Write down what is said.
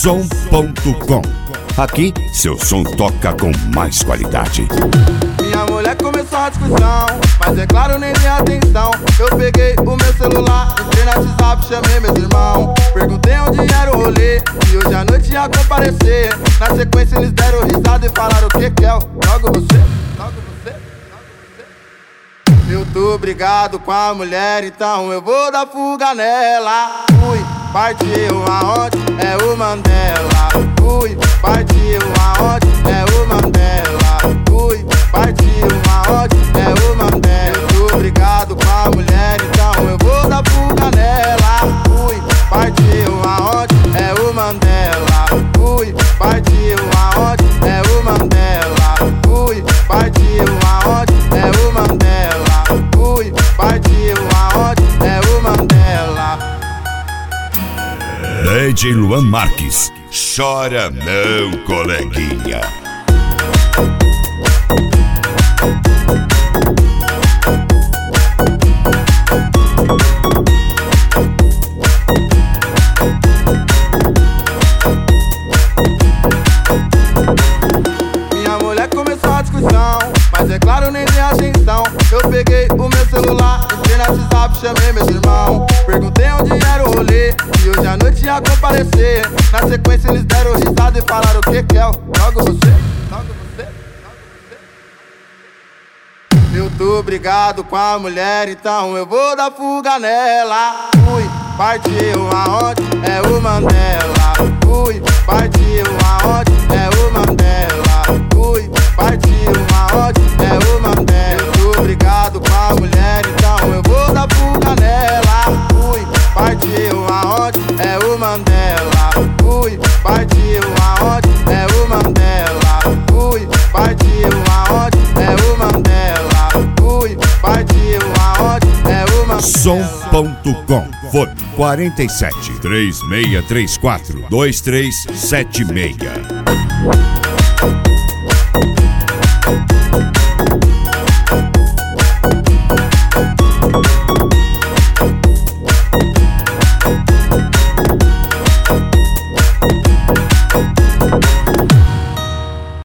Som.com. Aqui, seu som toca com mais qualidade. Minha mulher começou a discussão, mas é claro, nem dei atenção. Eu peguei o meu celular, entrei no WhatsApp, chamei meus irmãos. Perguntei onde era o rolê, e hoje à noite ia comparecer. Na sequência eles deram risada e falaram: o que que é? Logo você, logo você, logo você. Eu tô brigado com a mulher, então eu vou dar fuga nela. Fui, partiu aonde? É o Mandela. Fui, partiu aonde? É o Mandela. Fui, partiu aonde? É o Mandela. Eu tô brigado com a mulher, então eu vou dar fuga nela. Fui, partiu aonde? É o Mandela. Fui, partiu aonde? É o Mandela. Fui, partiu aonde? É o Mandela. Fui, partiu aonde? É o Mandela. DJ Luan Marques. Chora não, coleguinha. Minha mulher começou a discussão, mas é claro, nem dei atenção. Eu peguei o meu celular, entrei no WhatsApp, chamei meus irmãos. Perguntei onde era o rolê, e hoje à noite ia comparecer. Na sequência eles deram risada e falaram: o que que é? Logo você, logo você, logo você. Eu tô brigado com a mulher, então eu vou dar fuga nela. Fui, partiu aonde? É o Mandela. Fui, partiu aonde? É o Mandela. Fui, partiu aonde? É o Mandela. Eu tô brigado com a mulher, então eu vou dar fuga nela. Fui, partiu aonde? É o Mandela. Fui, partiu aonde? É o Mandela. Fui, partiu aonde? É o Mandela. Fui, partiu aonde? É o Mandela. Som.com. Fone 47 3634 2376.